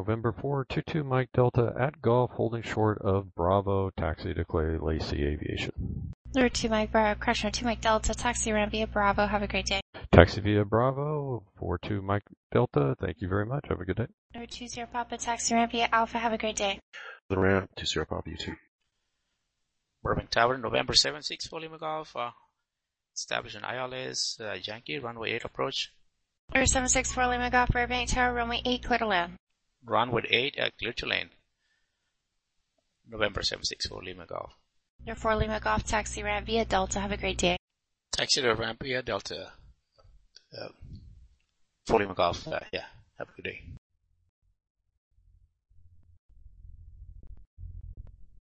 November 422 Mike Delta at Golf, holding short of Bravo, taxi to Clay Lacy Aviation. Number 2 Mike Bravo, correction, 2 Mike Delta, taxi around via Bravo, have a great day. Taxi via Bravo, 42 Mike Delta, thank you very much, have a good day. Number 2 Sierra Papa, taxi around via Alpha, have a great day. The ramp to Sierra Papa, you too. Burbank Tower, November 7-6 for Lima Golf, establish an ILS, Yankee, runway 8 approach. Number 764 Lima Golf, Burbank Tower, runway 8, clear to land. Runway 8, clear to land. November 764 Lima Golf. Number 4 Lima Golf, taxi ramp via Delta, have a great day. Taxi to ramp via Delta. For Lima Golf, have a good day.